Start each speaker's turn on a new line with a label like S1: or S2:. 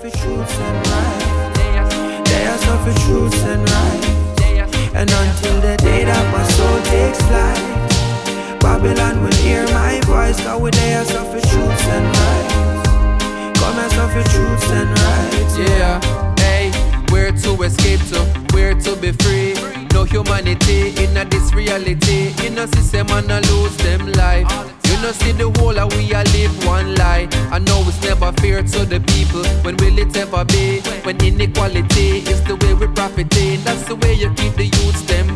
S1: suffer truths and right. They are suffer truths and right. And until the day that my soul takes flight, Babylon will hear my voice. Cause we they are suffer truths and right. Come and suffer truths and right.
S2: Yeah, hey, where to escape to, where to be free. No humanity in this reality. You know system and I lose them life. You know see the whole of we a live one lie. I know it's never fair to the people. When will it ever be? When inequality is the way we profiting. That's the way you keep the youths them